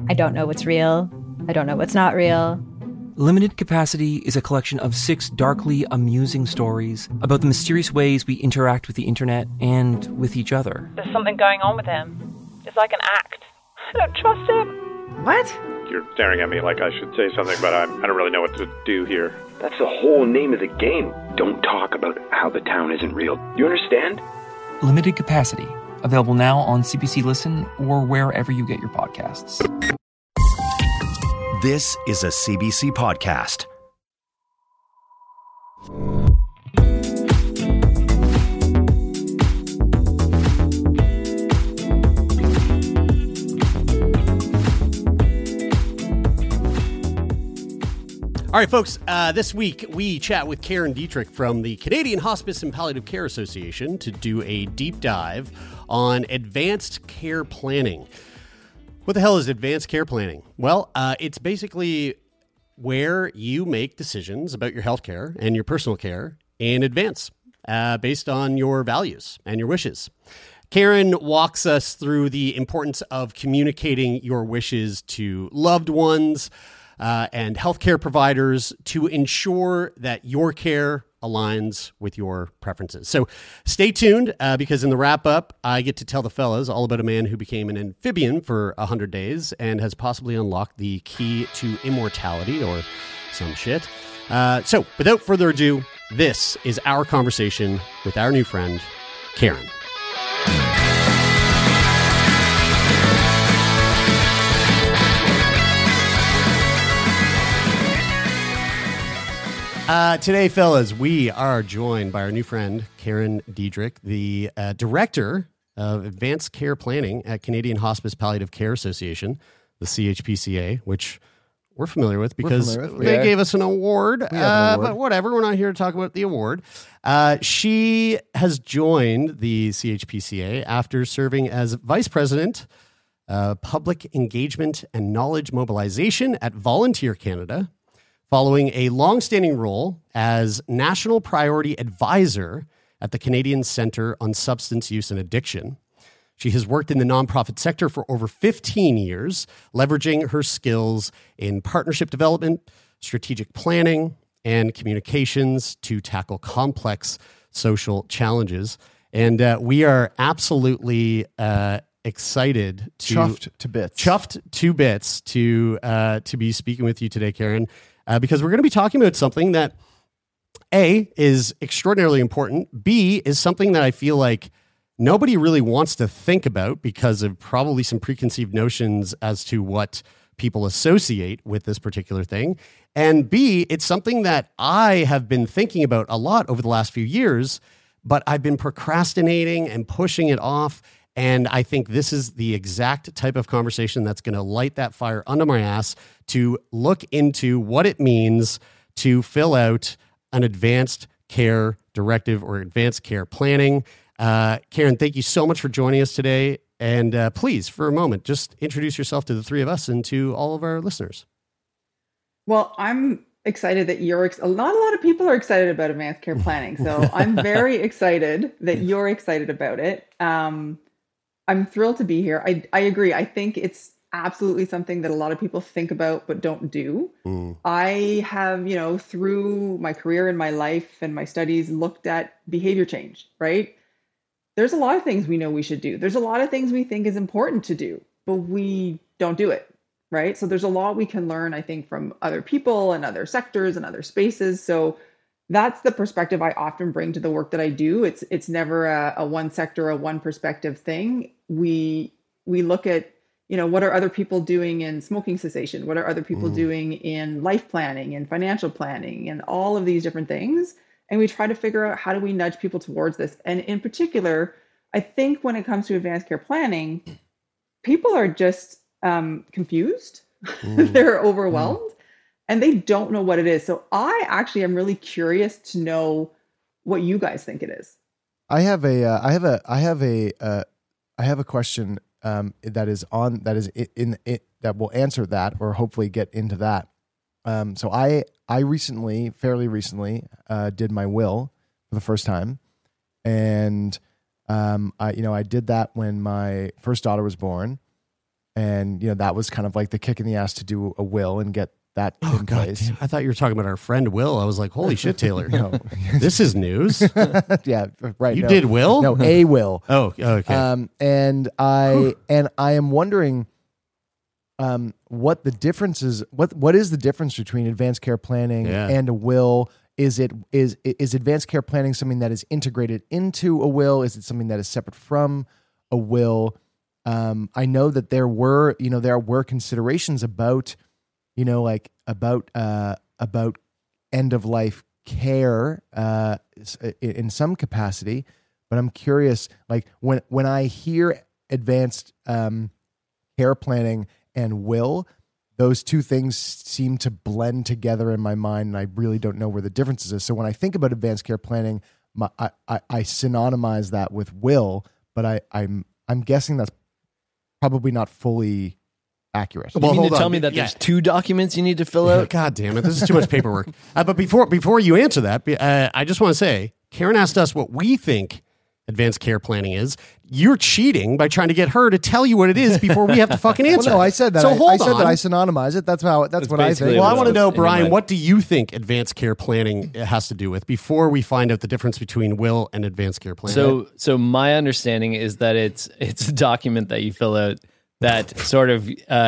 I don't know what's real. I don't know what's not real. Limited Capacity is a collection of 6 darkly amusing stories about the mysterious ways we interact with the internet and with each other. There's something going on with him. It's like an act. I don't trust him. What? You're staring at me like I should say something, but I don't really know what to do here. That's the whole name of the game. Don't talk about how the town isn't real. You understand? Limited Capacity. Available now on CBC Listen or wherever you get your podcasts. This is a CBC podcast. All right, folks, this week we chat with Karen Dietrich from the Canadian Hospice and Palliative Care Association to do a deep dive on advanced care planning. What the hell is advanced care planning? Well, it's basically where you make decisions about your healthcare and your personal care in advance based on your values and your wishes. Karen walks us through the importance of communicating your wishes to loved ones, and healthcare providers to ensure that your care aligns with your preferences. So stay tuned because in the wrap up, I get to tell the fellas all about a man who became an amphibian for 100 days and has possibly unlocked the key to immortality or some shit. So without further ado, this is our conversation with our new friend, Karen. Today, fellas, we are joined by our new friend, Karen Dietrich, the Director of Advanced Care Planning at Canadian Hospice Palliative Care Association, the CHPCA, which we're familiar with because they gave us an award. But whatever, we're not here to talk about the award. She has joined the CHPCA after serving as Vice President, Public Engagement and Knowledge Mobilization at Volunteer Canada, following a long-standing role as National Priority Advisor at the Canadian Centre on Substance Use and Addiction. She has worked in the nonprofit sector for over 15 years, leveraging her skills in partnership development, strategic planning, and communications to tackle complex social challenges. And we are absolutely excited chuffed to bits to be speaking with you today, Karen. Because we're going to be talking about something that, A, is extraordinarily important, B, is something that I feel like nobody really wants to think about because of probably some preconceived notions as to what people associate with this particular thing, and B, it's something that I have been thinking about a lot over the last few years, but I've been procrastinating and pushing it off. And I think this is the exact type of conversation that's going to light that fire under my ass to look into what it means to fill out an advanced care directive or advanced care planning. Karen, thank you so much for joining us today. And please, for a moment, just introduce yourself to the three of us and to all of our listeners. Well, I'm excited that not a lot of people are excited about advanced care planning. So I'm very excited that you're excited about it. I'm thrilled to be here. I agree. I think it's absolutely something that a lot of people think about but don't do. I have, through my career and my life and my studies, looked at behavior change, right? There's a lot of things we know we should do. There's a lot of things we think is important to do, but we don't do it, right? So there's a lot we can learn, I think, from other people and other sectors and other spaces. So that's the perspective I often bring to the work that I do. It's never a one sector, a one perspective thing. We look at, what are other people doing in smoking cessation? What are other people doing in life planning and financial planning and all of these different things? And we try to figure out how do we nudge people towards this. And in particular, I think when it comes to advanced care planning, people are just confused. They're overwhelmed. And they don't know what it is. So I actually am really curious to know what you guys think it is. I have a question that will answer that, or hopefully get into that. So I fairly recently, did my will for the first time, and I did that when my first daughter was born, And, that was kind of like the kick in the ass to do a will and get that in place. Damn. I thought you were talking about our friend Will. I was like, holy shit, Taylor. No. This is news. Yeah, right. You did will? No, a will. Oh, okay. And I am wondering what the difference is. What is the difference between advanced care planning and a will? Is advanced care planning something that is integrated into a will? Is it something that is separate from a will? I know that there were considerations about, about end of life care in some capacity, but I'm curious, like when I hear advanced care planning and will, those two things seem to blend together in my mind, and I really don't know where the differences is. So when I think about advanced care planning, I synonymize that with will, but I'm guessing that's probably not fully accurate. You mean to tell me that there's two documents you need to fill out? God damn it. This is too much paperwork. But before you answer that, I just want to say, Karen asked us what we think advanced care planning is. You're cheating by trying to get her to tell you what it is before we have to fucking answer. Well, no, I said that. So I said that I synonymize it. That's what I think. Well, I want to know, Brian, what do you think advanced care planning has to do with before we find out the difference between will and advanced care planning? So my understanding is that it's a document that you fill out that sort of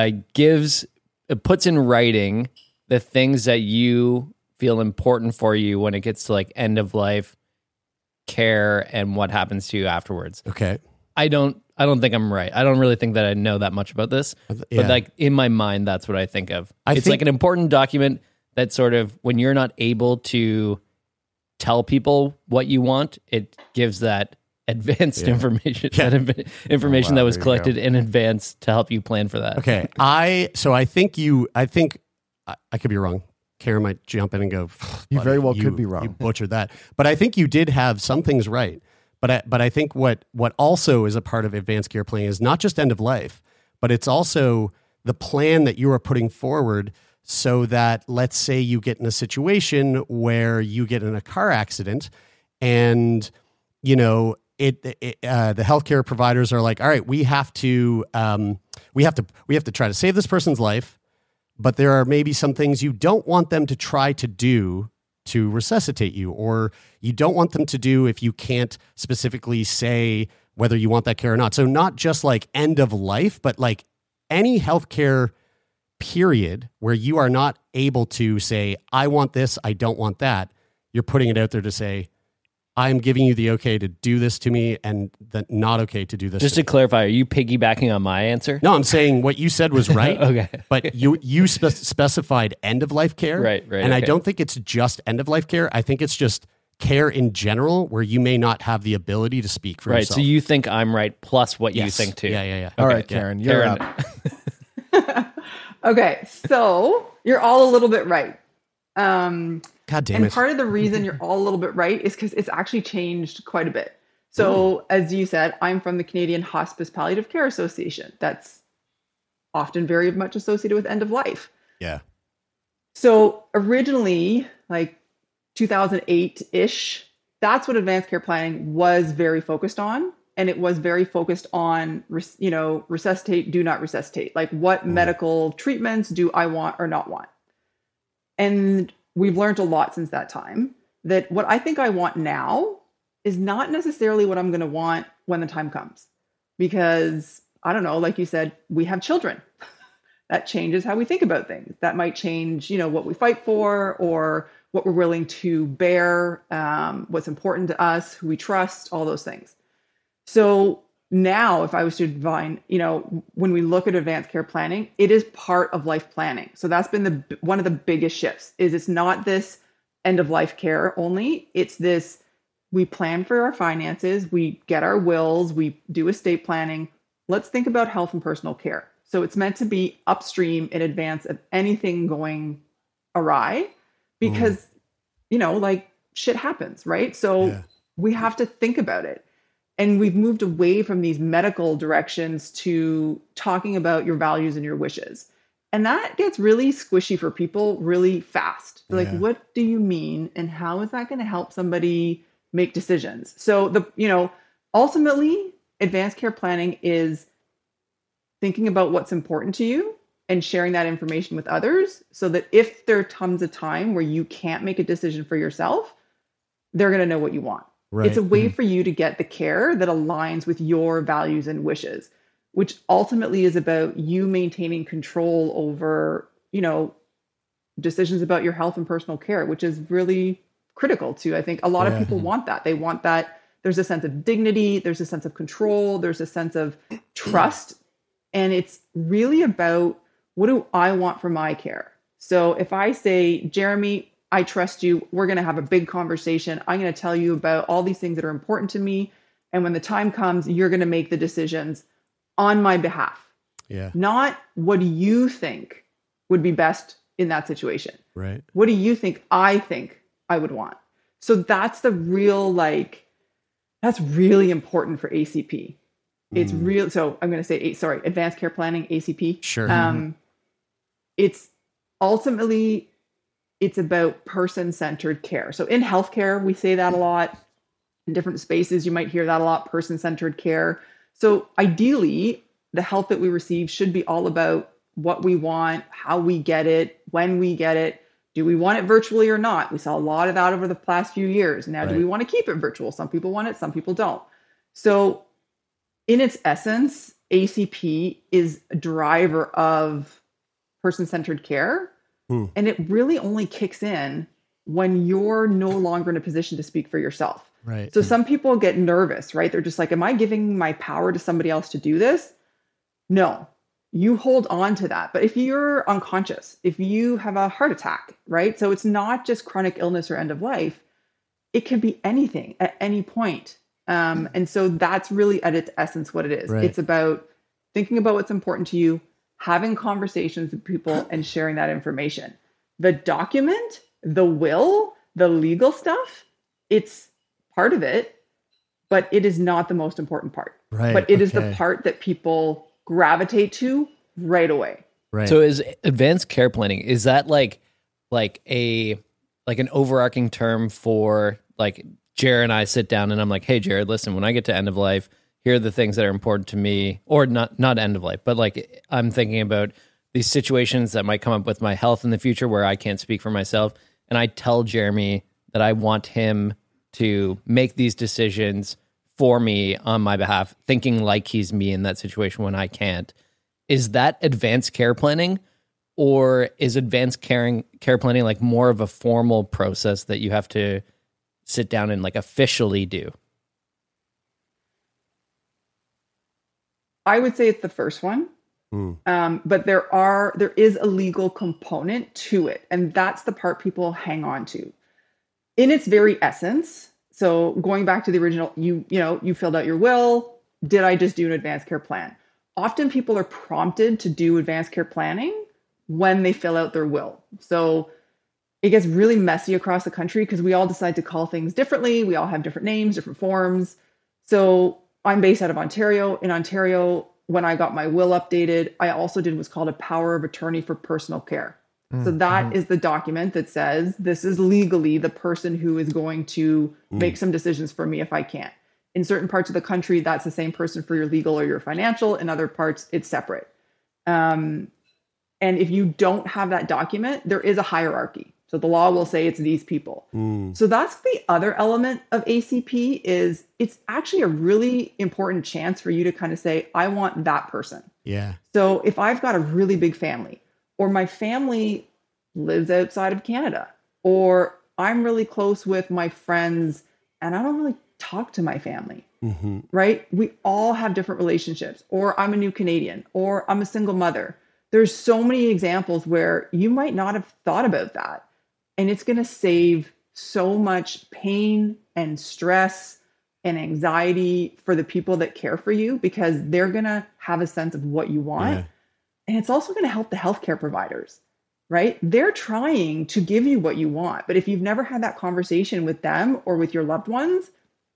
puts in writing the things that you feel important for you when it gets to like end of life care and what happens to you afterwards. Okay. I don't think I'm right. I don't really think that I know that much about this, but like in my mind, that's what I think of. It's like an important document that sort of, when you're not able to tell people what you want, it gives that advanced information, information that was collected in advance to help you plan for that. Okay. I think I could be wrong. Karen might jump in and go, you very well could be wrong. You butchered that. But I think you did have some things right. But I think what also is a part of advanced care planning is not just end of life, but it's also the plan that you are putting forward so that, let's say you get in a situation where you get in a car accident and, the healthcare providers are like, all right, we have to try to save this person's life, but there are maybe some things you don't want them to try to do to resuscitate you, or you don't want them to do if you can't specifically say whether you want that care or not. So not just like end of life, but like any healthcare period where you are not able to say, I want this, I don't want that. You're putting it out there to say, I'm giving you the okay to do this to me and the not okay to do this. Just to clarify, are you piggybacking on my answer? No, I'm saying what you said was right. Okay. But you specified end of life care. Right. And I don't think it's just end of life care. I think it's just care in general where you may not have the ability to speak for yourself. Right. So you think I'm right plus what you think too. Yeah. All right, Karen, you're up. Okay. So you're all a little bit right. God damn and it. part of the reason you're all a little bit right is because it's actually changed quite a bit. So as you said, I'm from the Canadian Hospice Palliative Care Association. That's often very much associated with end of life. Yeah. So originally, like 2008-ish, that's what advanced care planning was very focused on. And it was very focused on, resuscitate, do not resuscitate. Like what medical treatments do I want or not want? And we've learned a lot since that time that what I think I want now is not necessarily what I'm going to want when the time comes. Because, I don't know, like you said, we have children. That changes how we think about things. That might change, what we fight for or what we're willing to bear, what's important to us, who we trust, all those things. So now if I was to define, when we look at advanced care planning, it is part of life planning. So that's been one of the biggest shifts is it's not this end of life care only. It's this, we plan for our finances, we get our wills, we do estate planning. Let's think about health and personal care. So it's meant to be upstream in advance of anything going awry because, shit happens, right? So we have to think about it. And we've moved away from these medical directions to talking about your values and your wishes. And that gets really squishy for people really fast. Like, what do you mean? And how is that going to help somebody make decisions? So ultimately advanced care planning is thinking about what's important to you and sharing that information with others so that if there comes a time where you can't make a decision for yourself, they're going to know what you want. Right. It's a way for you to get the care that aligns with your values and wishes, which ultimately is about you maintaining control over, decisions about your health and personal care, which is really critical to, I think a lot of people want that. They want that. There's a sense of dignity. There's a sense of control. There's a sense of trust. And it's really about, what do I want for my care? So if I say, Jeremy, I trust you, we're going to have a big conversation. I'm going to tell you about all these things that are important to me. And when the time comes, you're going to make the decisions on my behalf. Yeah. Not what do you think would be best in that situation? Right. What do you think I would want? So that's the real, that's really important for ACP. It's real. So I'm going to say, advanced care planning, ACP. Sure. It's ultimately, it's about person-centered care. So in healthcare, we say that a lot. In different spaces, you might hear that a lot, person-centered care. So ideally, the health that we receive should be all about what we want, how we get it, when we get it. Do we want it virtually or not? We saw a lot of that over the past few years. Now, do we want to keep it virtual? Some people want it, some people don't. So in its essence, ACP is a driver of person-centered care. And it really only kicks in when you're no longer in a position to speak for yourself. Right. So some people get nervous, right? They're just like, am I giving my power to somebody else to do this? No, you hold on to that. But if you're unconscious, if you have a heart attack, right? So it's not just chronic illness or end of life. It can be anything at any point. And so that's really at its essence what it is. Right. It's about thinking about what's important to you, having conversations with people and sharing that information. The document, the will, the legal stuff, it's part of it, but it is not the most important part. Right. But it is the part that people gravitate to right away. Right. So is advanced care planning, is that like an overarching term for Jared and I sit down and I'm like, hey Jared, listen, when I get to end of life, here are the things that are important to me, or not end of life, but I'm thinking about these situations that might come up with my health in the future where I can't speak for myself. And I tell Jeremy that I want him to make these decisions for me on my behalf, thinking like he's me in that situation when I can't. Is that advanced care planning, or is advanced care planning more of a formal process that you have to sit down and officially do? I would say it's the first one. But there is a legal component to it. And that's the part people hang on to. In its very essence, so going back to the original, you filled out your will. Did I just do an advanced care plan? Often people are prompted to do advanced care planning when they fill out their will. So it gets really messy across the country because we all decide to call things differently. We all have different names, different forms. So I'm based out of Ontario. In Ontario, when I got my will updated, I also did what's called a power of attorney for personal care. So that is the document that says this is legally the person who is going to make some decisions for me if I can't. In certain parts of the country, that's the same person for your legal or your financial. In other parts, it's separate. And if you don't have that document, there is a hierarchy. So the law will say it's these people. So that's the other element of ACP is it's actually a really important chance for you to kind of say, I want that person. Yeah. So if I've got a really big family, or my family lives outside of Canada, or I'm really close with my friends and I don't really talk to my family, right? We all have different relationships, or I'm a new Canadian, or I'm a single mother. There's so many examples where you might not have thought about that. And it's going to save so much pain and stress and anxiety for the people that care for you, because they're going to have a sense of what you want. Yeah. And it's also going to help the healthcare providers, right? They're trying to give you what you want. But if you've never had that conversation with them or with your loved ones,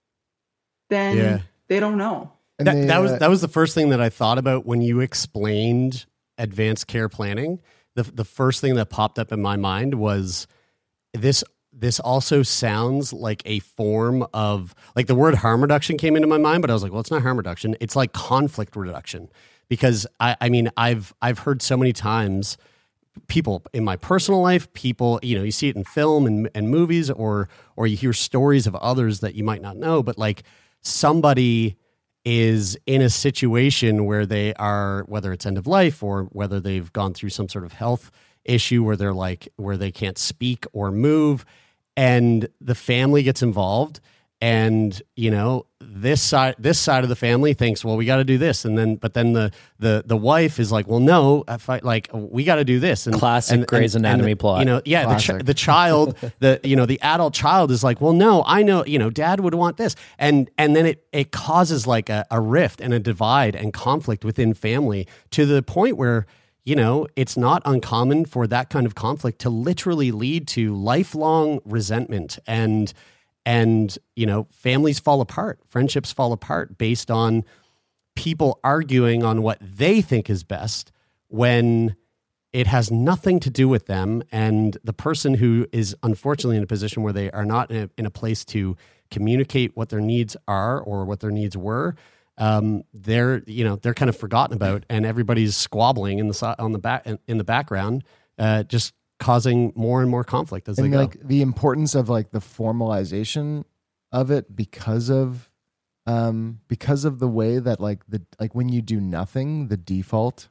then they don't know. That was the first thing that I thought about when you explained advanced care planning. The first thing that popped up in my mind was this also sounds like a form of, the word harm reduction came into my mind, but I was like, well, it's not harm reduction. It's like conflict reduction. because I mean, I've heard so many times people in my personal life, people, you see it in film and movies, or you hear stories of others that you might not know, but like somebody is in a situation where they are, whether it's end of life or whether they've gone through some sort of health issue where they can't speak or move, and the family gets involved. And, this side of the family thinks, well, we got to do this. But then the wife is like, well, no, we got to do this. And classic Grey's Anatomy plot. The child, the adult child is like, well, no, I know, dad would want this. And then it causes like a rift and a divide and conflict within family, to the point where, it's not uncommon for that kind of conflict to literally lead to lifelong resentment, and families fall apart, friendships fall apart based on people arguing on what they think is best when it has nothing to do with them. And the person who is unfortunately in a position where they are not in a place to communicate what their needs are or what their needs were, they're kind of forgotten about, and everybody's squabbling in the background, just causing more and more conflict as they go. Like the importance of like the formalization of it because of the way that like when you do nothing, the default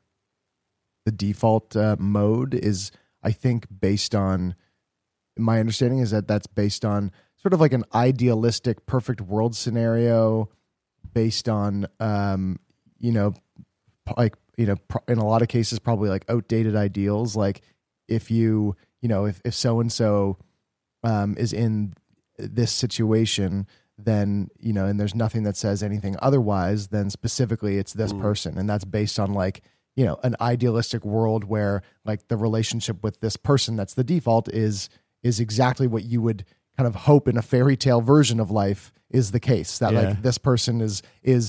mode is, I think, based on, my understanding is that's based on sort of like an idealistic perfect world scenario based on in a lot of cases probably like outdated ideals, like if if so-and-so is in this situation, then, and there's nothing that says anything otherwise, then specifically it's this person. And that's based on like, an idealistic world where like the relationship with this person that's the default is exactly what you would kind of hope in a fairy tale version of life is the case. That like this person is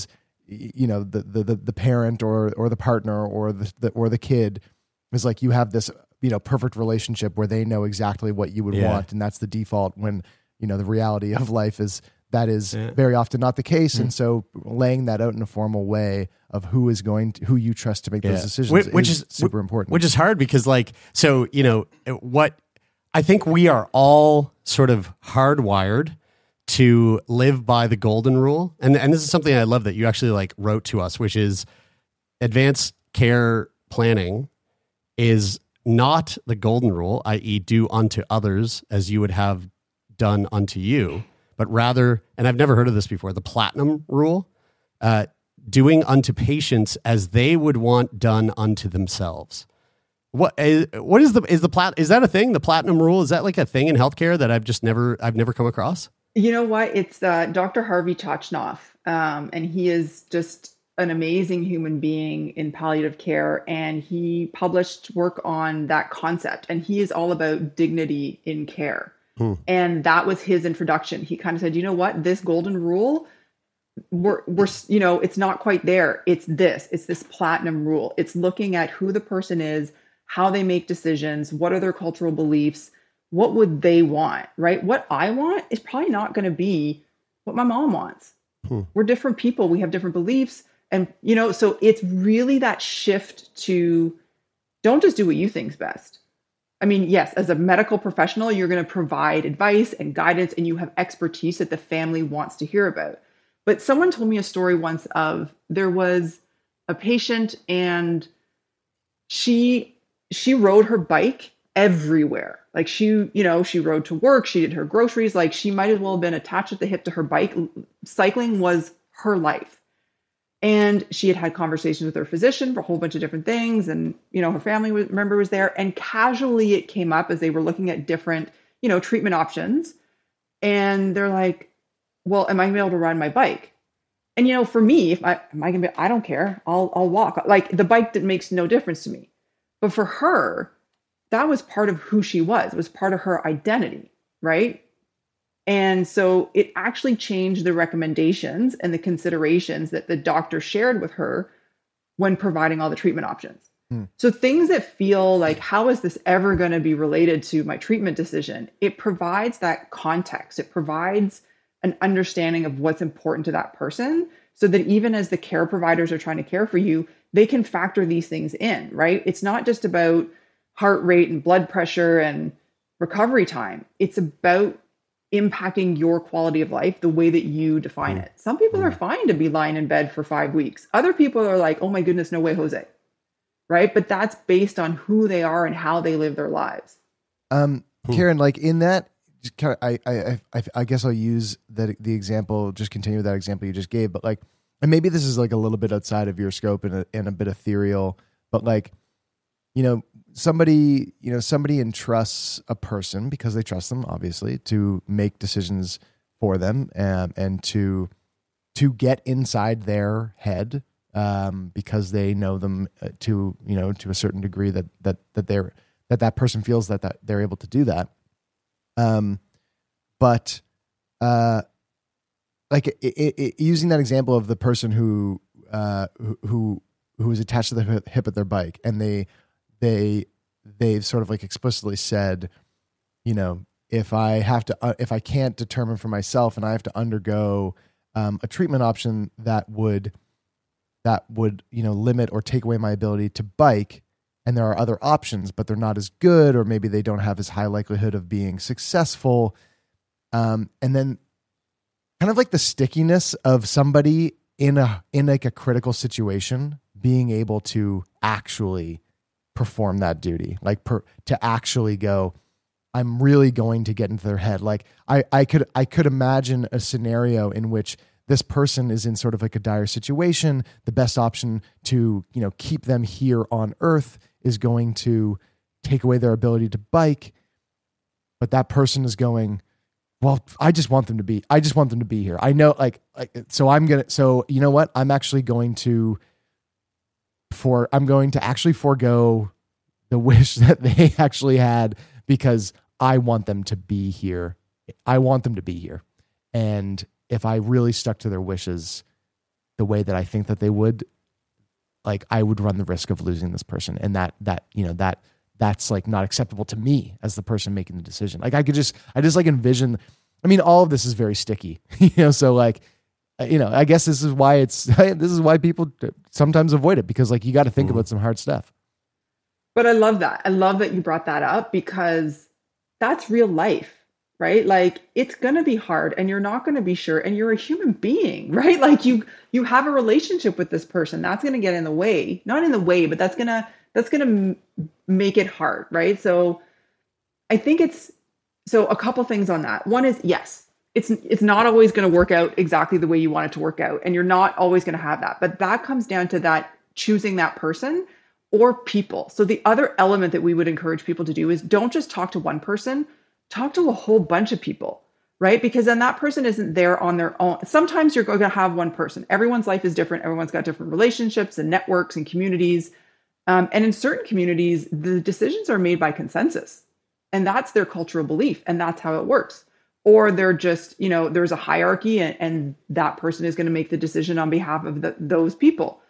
the parent or the partner or the kid is like, you have this perfect relationship where they know exactly what you would want, and that's the default, when the reality of life is that is very often not the case. And so laying that out in a formal way of who you trust to make those decisions, which is super important. Which is hard because what I think we are all sort of hardwired to live by the golden rule. And this is something I love that you actually like wrote to us, which is advanced care planning is not the golden rule, i.e. do unto others as you would have done unto you, but rather, and I've never heard of this before, the platinum rule, doing unto patients as they would want done unto themselves. Is that a thing? The platinum rule? Is that like a thing in healthcare that I've never come across? You know what? It's Dr. Harvey Chocnoff, and he is just an amazing human being in palliative care, and he published work on that concept, and he is all about dignity in care. And that was his introduction. He kind of said, you know what, this golden rule, we're it's not quite there. It's this platinum rule. It's looking at who the person is, how they make decisions, what are their cultural beliefs, what would they want, right? What I want is probably not going to be what my mom wants. We're different people. We have different beliefs. And, so it's really that shift to don't just do what you think's best. I mean, yes, as a medical professional, you're going to provide advice and guidance, and you have expertise that the family wants to hear about. But someone told me a story once of there was a patient, and she rode her bike everywhere. Like she rode to work, she did her groceries, like she might as well have been attached at the hip to her bike. Cycling was her life. And she had conversations with her physician for a whole bunch of different things. And, her family member was there, and casually it came up as they were looking at different, treatment options. And they're like, well, am I gonna be able to ride my bike? And, for me, I don't care. I'll walk. Like the bike makes no difference to me. But for her, that was part of who she was. It was part of her identity, right? And so it actually changed the recommendations and the considerations that the doctor shared with her when providing all the treatment options. So things that feel like, how is this ever going to be related to my treatment decision? It provides that context. It provides an understanding of what's important to that person, so that even as the care providers are trying to care for you, they can factor these things in, right? It's not just about heart rate and blood pressure and recovery time. It's about impacting your quality of life the way that you define it. Some people are fine to be lying in bed for 5 weeks. Other people are like, oh my goodness, no way, Jose. Right? But that's based on who they are and how they live their lives. Karen, like in that, I guess I'll use the example, just continue with that example you just gave, but like, and maybe this is like a little bit outside of your scope and a bit ethereal, but like, somebody entrusts a person because they trust them, obviously, to make decisions for them, and to get inside their head, because they know them to a certain degree that person feels that they're able to do that. But like using that example of the person who is attached to the hip of their bike, and they've sort of like explicitly said, if I can't determine for myself and I have to undergo a treatment option that would limit or take away my ability to bike, and there are other options, but they're not as good, or maybe they don't have as high likelihood of being successful. And then kind of like the stickiness of somebody in like a critical situation being able to actually perform that duty, like to actually go, I'm really going to get into their head. Like I could imagine a scenario in which this person is in sort of like a dire situation. The best option to, keep them here on Earth is going to take away their ability to bike. But that person is going, well, I just want them to be here. I know, so you know what? I'm going to actually forego the wish that they actually had, because I want them to be here. And if I really stuck to their wishes the way that I think that they would, like, I would run the risk of losing this person. And that's like not acceptable to me as the person making the decision. Like I just like envision, I mean, all of this is very sticky, so like, I guess this is why people sometimes avoid it, because like you got to think about some hard stuff. But I love that. I love that you brought that up, because that's real life, right? Like it's going to be hard and you're not going to be sure, and you're a human being, right? Like you have a relationship with this person. That's going to get in the way, not in the way, but that's going to make it hard, right? So I think so a couple things on that. One is, yes, it's not always going to work out exactly the way you want it to work out, and you're not always going to have that. But that comes down to that choosing that person or people. So the other element that we would encourage people to do is don't just talk to one person, talk to a whole bunch of people, right? Because then that person isn't there on their own. Sometimes you're going to have one person. Everyone's life is different. Everyone's got different relationships and networks and communities. And in certain communities, the decisions are made by consensus, and that's their cultural belief, and that's how it works. Or they're just, there's a hierarchy, and that person is going to make the decision on behalf of those people.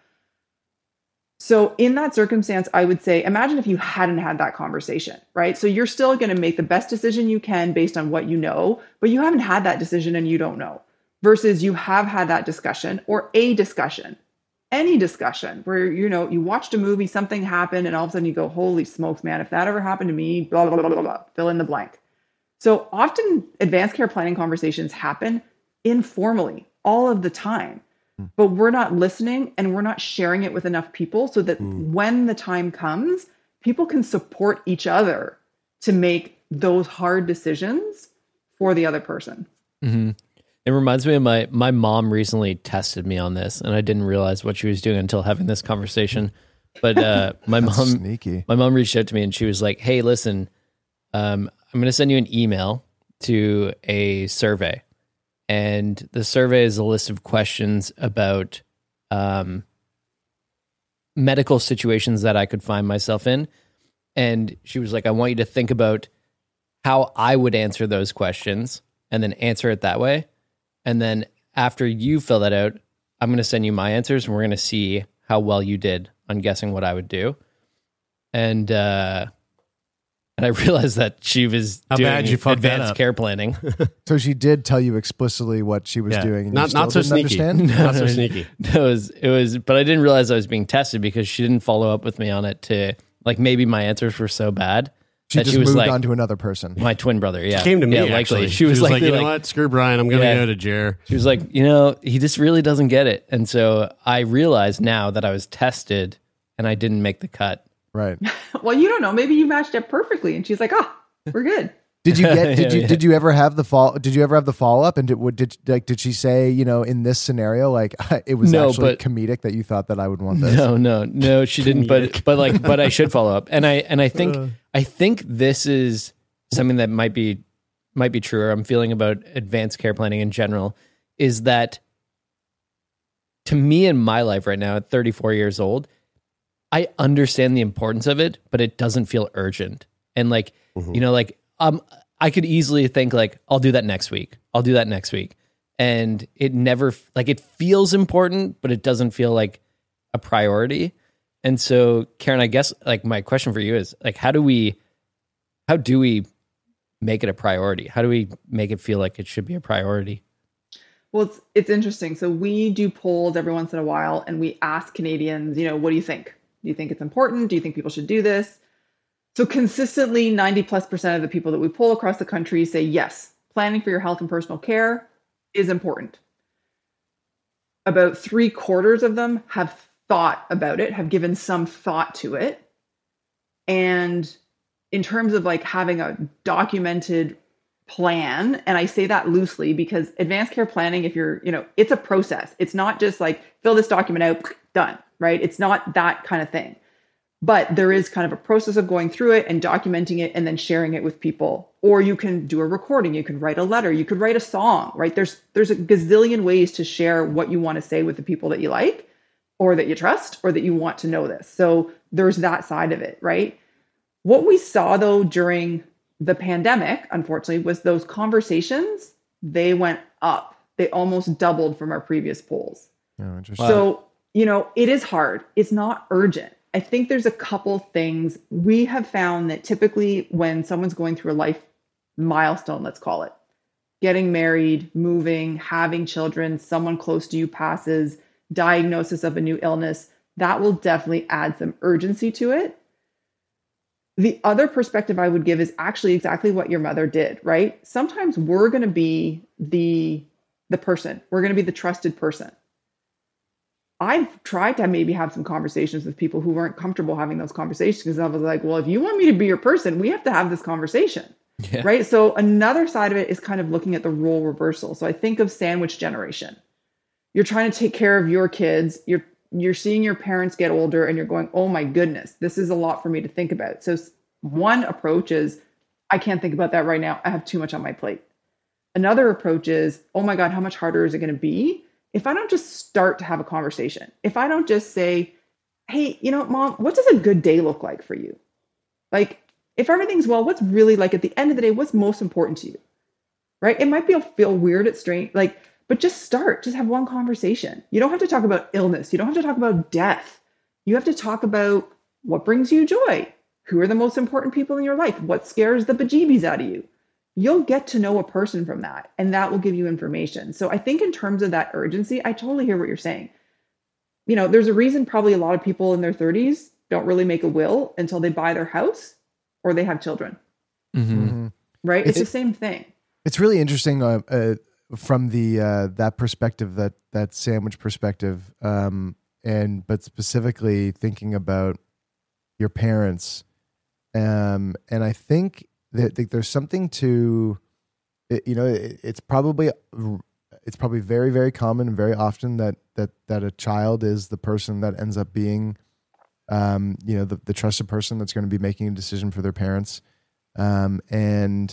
So in that circumstance, I would say, imagine if you hadn't had that conversation, right? So you're still going to make the best decision you can based on what you know, but you haven't had that decision and you don't know, versus you have had that discussion, or a discussion, any discussion where, you watched a movie, something happened, and all of a sudden you go, holy smokes, man, if that ever happened to me, blah, blah, blah, blah, blah, fill in the blank. So often advanced care planning conversations happen informally all of the time. But we're not listening, and we're not sharing it with enough people so that when the time comes, people can support each other to make those hard decisions for the other person. Mm-hmm. It reminds me of my mom recently tested me on this, and I didn't realize what she was doing until having this conversation. But my mom reached out to me, and she was like, hey, listen, I'm going to send you an email to a survey. And the survey is a list of questions about medical situations that I could find myself in. And she was like, I want you to think about how I would answer those questions and then answer it that way. And then after you fill that out, I'm going to send you my answers, and we're going to see how well you did on guessing what I would do. And And I realized that she was How doing bad you fucked that advanced up. care planning. So she did tell you explicitly what she was doing. And Not you still so didn't sneaky. understand? Not so sneaky. It was, but I didn't realize I was being tested because she didn't follow up with me on it to, like, maybe my answers were so bad. She that just she was moved like, on to another person. My twin brother, yeah. She came to me, yeah, actually. Likely. She was like, you know what? Screw Brian. I'm going to go to Jer. She was like, you know, he just really doesn't get it. And so I realized now that I was tested and I didn't make the cut. Right. Well, you don't know. Maybe you matched up perfectly, and she's like, "Oh, we're good." Did you ever have the follow up? And did she say, you know, in this scenario, like it was actually comedic that you thought that I would want this? No, she didn't. But I should follow up. And I think this is something that might be true, or I'm feeling about advanced care planning in general, is that to me in my life right now at 34 years old, I understand the importance of it, but it doesn't feel urgent. And like, you know, like, I could easily think like, I'll do that next week. And it never, like, it feels important, but it doesn't feel like a priority. And so, Karen, I guess like my question for you is like, how do we make it a priority? How do we make it feel like it should be a priority? Well, it's interesting. So we do polls every once in a while, and we ask Canadians, you know, what do you think? Do you think it's important? Do you think people should do this? So consistently, 90+% of the people that we poll across the country say, yes, planning for your health and personal care is important. About 3/4 of them have thought about it, have given some thought to it. And in terms of like having a documented plan, and I say that loosely because advanced care planning, if you're, you know, it's a process. It's not just like fill this document out, done, right? It's not that kind of thing. But there is kind of a process of going through it and documenting it and then sharing it with people. Or you can do a recording, you can write a letter, you could write a song, right? There's a gazillion ways to share what you want to say with the people that you like or that you trust or that you want to know this. So there's that side of it, right? What we saw though during the pandemic, unfortunately, was those conversations, they went up. They almost doubled from our previous polls. Oh, interesting. So, you know, it is hard. It's not urgent. I think there's a couple things we have found that typically when someone's going through a life milestone, let's call it, getting married, moving, having children, someone close to you passes, diagnosis of a new illness, that will definitely add some urgency to it. The other perspective I would give is actually exactly what your mother did, right? Sometimes we're going to be the person. We're going to be the trusted person. I've tried to maybe have some conversations with people who weren't comfortable having those conversations because I was like, well, if you want me to be your person, we have to have this conversation, right? So another side of it is kind of looking at the role reversal. So I think of sandwich generation. You're trying to take care of your kids. You're seeing your parents get older and you're going, oh my goodness, this is a lot for me to think about. So one approach is, I can't think about that right now. I have too much on my plate. Another approach is, oh my God, how much harder is it going to be if I don't just start to have a conversation? If I don't just say, hey, you know, Mom, what does a good day look like for you? Like, if everything's well, what's really like at the end of the day, what's most important to you? Right? It might feel weird at strange, like, but just start, just have one conversation. You don't have to talk about illness. You don't have to talk about death. You have to talk about what brings you joy. Who are the most important people in your life? What scares the bejeebies out of you? You'll get to know a person from that, and that will give you information. So I think in terms of that urgency, I totally hear what you're saying. You know, there's a reason probably a lot of people in their 30s don't really make a will until they buy their house or they have children. Mm-hmm. Right? It's the same thing. It's really interesting from the that perspective, that sandwich perspective, but specifically thinking about your parents. And I think that there's something to, you know, it's probably very, very common and very often that a child is the person that ends up being, you know, the trusted person that's going to be making a decision for their parents. And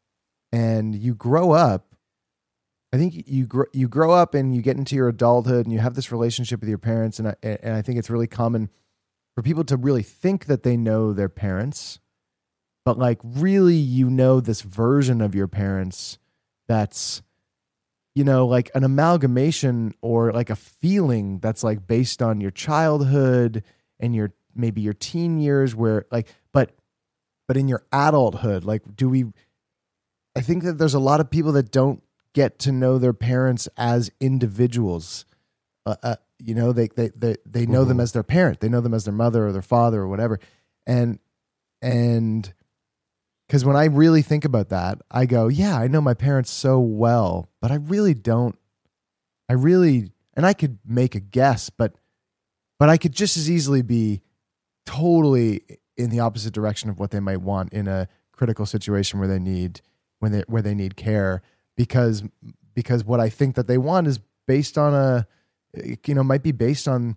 you grow up, I think you grow up and you get into your adulthood and you have this relationship with your parents. And I think it's really common for people to really think that they know their parents, but like really, you know, this version of your parents that's, you know, like an amalgamation or like a feeling that's like based on your childhood and maybe your teen years where like, but but in your adulthood, like, I think that there's a lot of people that don't get to know their parents as individuals. You know, they know them as their parent. They know them as their mother or their father or whatever. And because when I really think about that, I go, yeah, I know my parents so well, but I really don't. And I could make a guess, but I could just as easily be totally in the opposite direction of what they might want in a critical situation where they need care, because what I think that they want is based on might be based on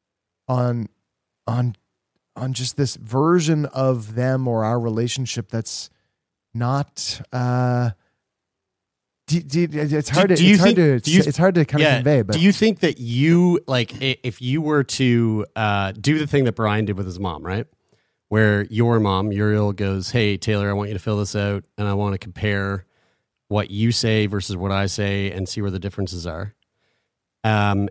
just this version of them or our relationship that's not. It's hard to kind of convey. But do you think that you, like, if you were to do the thing that Brian did with his mom, right? Where your mom, Uriel, goes, "Hey, Taylor, I want you to fill this out, and I want to compare what you say versus what I say and see where the differences are." And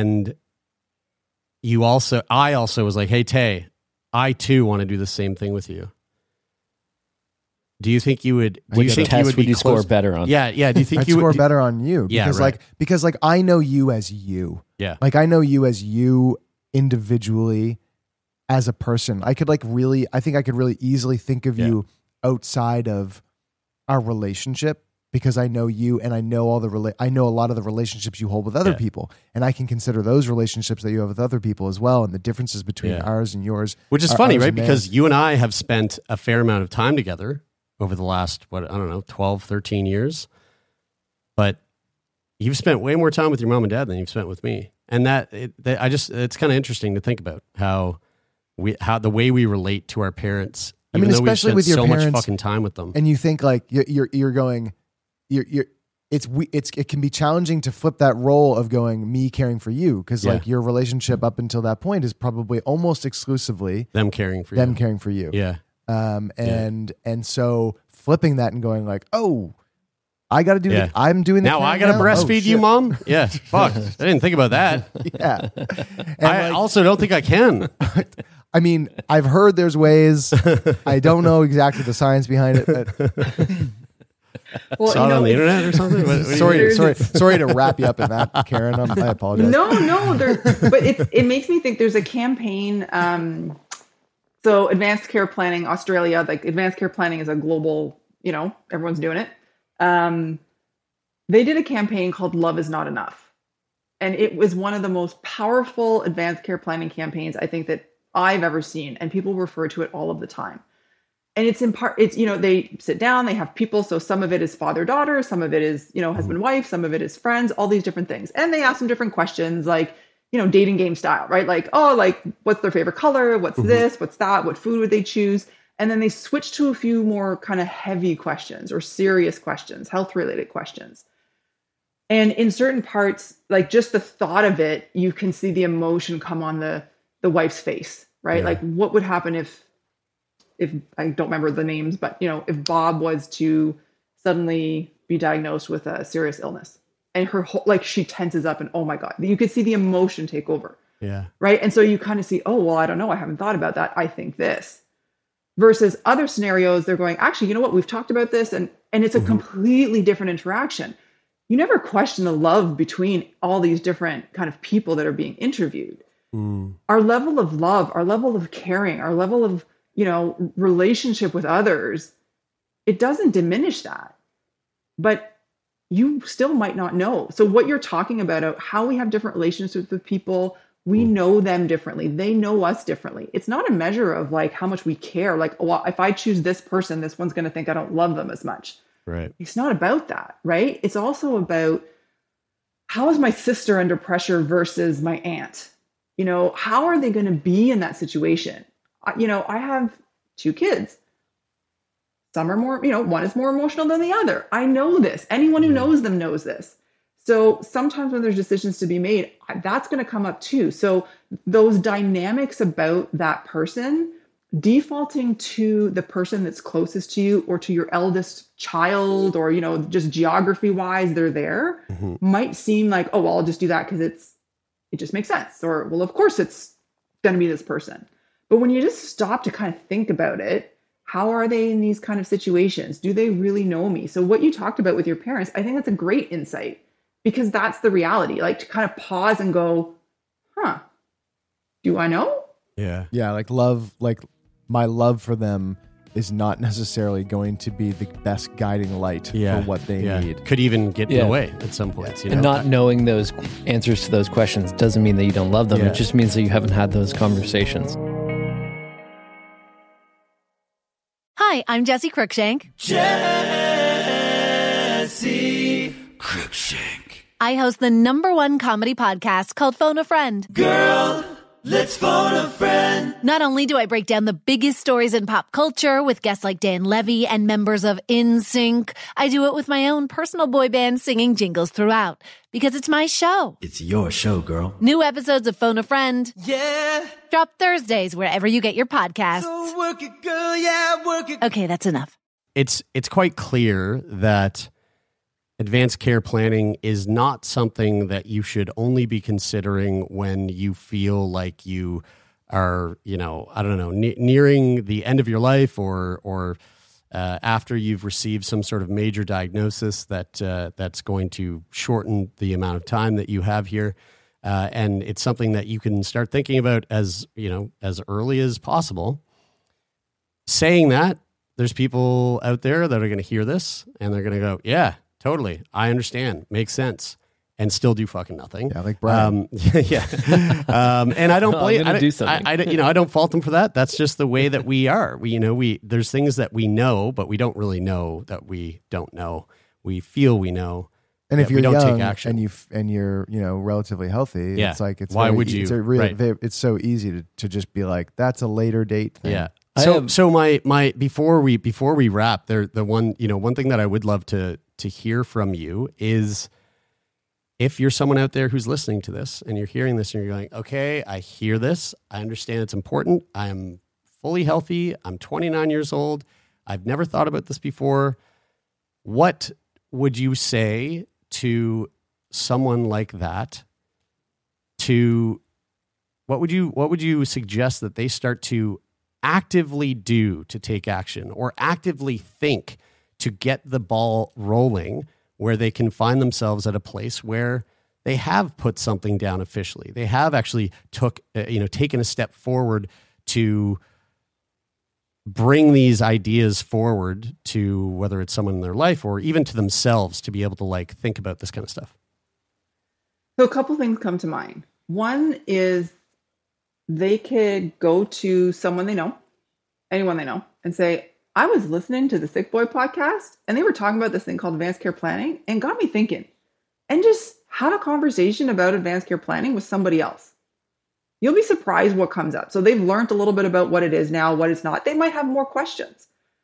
I also was like, "Hey, Tay, I too want to do the same thing with you." Do you think you would? Do you think you would be score better on? Yeah. Do you think I'd you score would better on you? Because right. because I know you as you. Yeah. Like I know you as you individually, as a person. I think I could really easily think of you outside of our relationship, because I know you and I know I know a lot of the relationships you hold with other people, and I can consider those relationships that you have with other people as well, and the differences between ours and yours. Which is funny, right? Because you and I have spent a fair amount of time together over the last, 12, 13 years. But you've spent way more time with your mom and dad than you've spent with me. And it's kind of interesting to think about how the way we relate to our parents, even though especially we've spent with your parents, much fucking time with them. And you think like you're going, it can be challenging to flip that role of going me caring for you, because like your relationship up until that point is probably almost exclusively them caring for you. Yeah. And so flipping that and going like, oh, I got to do it. I'm doing now. I got to breastfeed you, Mom. Yeah. Fuck. I didn't think about that. Yeah. And I also don't think I can. I mean, I've heard there's ways. I don't know exactly the science behind it, but well, saw it on the internet or something. Sorry to wrap you up in that, Karen. I apologize. No, but it makes me think there's a campaign. So Advanced Care Planning Australia, like Advanced Care Planning is a global, everyone's doing it. They did a campaign called Love Is Not Enough. And it was one of the most powerful advanced care planning campaigns I think that I've ever seen. And people refer to it all of the time. And it's in part, they sit down, they have people. So some of it is father-daughter, some of it is, husband-wife, some of it is friends, all these different things. And they ask them different questions like, dating game style, right? Like, what's their favorite color? What's this? What's that? What food would they choose? And then they switch to a few more kind of heavy questions or serious questions, health-related questions. And in certain parts, like just the thought of it, you can see the emotion come on the wife's face, right? Yeah. Like what would happen if I don't remember the names, but if Bob was to suddenly be diagnosed with a serious illness, and her whole, she tenses up and, oh my God, you could see the emotion take over. Yeah. Right. And so you kind of see, oh, well, I don't know. I haven't thought about that. I think this. Versus other scenarios, they're going, actually, you know what? We've talked about this, and it's a completely different interaction. You never question the love between all these different kind of people that are being interviewed. Our level of love, our level of caring, our level of, relationship with others, it doesn't diminish that. But you still might not know. So what you're talking about, how we have different relationships with people, we know them differently. They know us differently. It's not a measure of like how much we care. Like, well, if I choose this person, this one's going to think I don't love them as much. Right. It's not about that, right? It's also about how is my sister under pressure versus my aunt? How are they going to be in that situation? I have 2 kids. Some are more, one is more emotional than the other. I know this. Anyone who knows them knows this. So sometimes when there's decisions to be made, that's going to come up too. So those dynamics about that person, defaulting to the person that's closest to you or to your eldest child or, just geography wise, they're there, might seem like, oh, well, I'll just do that because it just makes sense. Or, well, of course it's going to be this person. But when you just stop to kind of think about it, how are they in these kind of situations? Do they really know me? So what you talked about with your parents, I think that's a great insight, because that's the reality. Like, to kind of pause and go, do I know? Yeah. Yeah. Like my love for them is not necessarily going to be the best guiding light for what they need. Could even get in the way at some points. You know? And not knowing those answers to those questions doesn't mean that you don't love them. It just means that you haven't had those conversations. Hi, I'm Jessie Cruikshank. Jessie Cruikshank. I host the #1 comedy podcast called Phone a Friend. Girl, let's phone a friend. Not only do I break down the biggest stories in pop culture with guests like Dan Levy and members of NSYNC, I do it with my own personal boy band singing jingles throughout, because it's my show. It's your show, girl. New episodes of Phone a Friend. Yeah. Drop Thursdays wherever you get your podcasts. So work it, girl. Yeah, work it. Okay, that's enough. It's quite clear that advanced care planning is not something that you should only be considering when you feel like you are, nearing the end of your life or after you've received some sort of major diagnosis that's going to shorten the amount of time that you have here. And it's something that you can start thinking about as early as possible. Saying that, there's people out there that are going to hear this and they're going to go, yeah, totally. I understand. Makes sense. And still do fucking nothing. Yeah, like Brian. And I don't blame. I don't fault them for that. That's just the way that we are. There's things that we know, but we don't really know that we don't know. We feel we know. And if you're don't young take action, and you're relatively healthy, it's like why would you? It's so easy to just be like, that's a later date thing. Yeah. So my before we wrap, the one thing that I would love to hear from you is, if you're someone out there who's listening to this and you're hearing this and you're going, okay, I hear this, I understand it's important, I'm fully healthy, I'm 29 years old, I've never thought about this before. What would you say to someone like that? What would you suggest that they start to actively do to take action, or actively think to get the ball rolling, where they can find themselves at a place where they have put something down officially? They have actually taken a step forward to bring these ideas forward to, whether it's someone in their life or even to themselves, to be able to think about this kind of stuff. So a couple things come to mind. One is they could go to someone they know, anyone they know, and say, I was listening to the Sick Boy podcast and they were talking about this thing called advanced care planning and got me thinking, and just have a conversation about advanced care planning with somebody else. You'll be surprised what comes up. So they've learned a little bit about what it is now, what it's not. They might have more questions.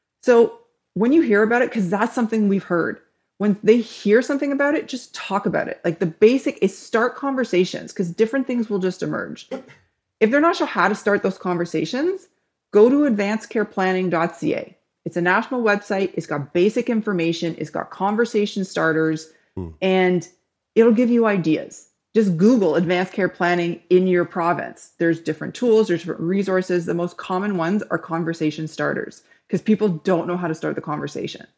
So when you hear about it, because that's something we've heard, when they hear something about it, just talk about it. Like, the basic is start conversations, because different things will just emerge. If they're not sure how to start those conversations, go to advancedcareplanning.ca. It's a national website. It's got basic information. It's got conversation starters, and it'll give you ideas. Just Google advanced care planning in your province. There's different tools, there's different resources. The most common ones are conversation starters, because people don't know how to start the conversation.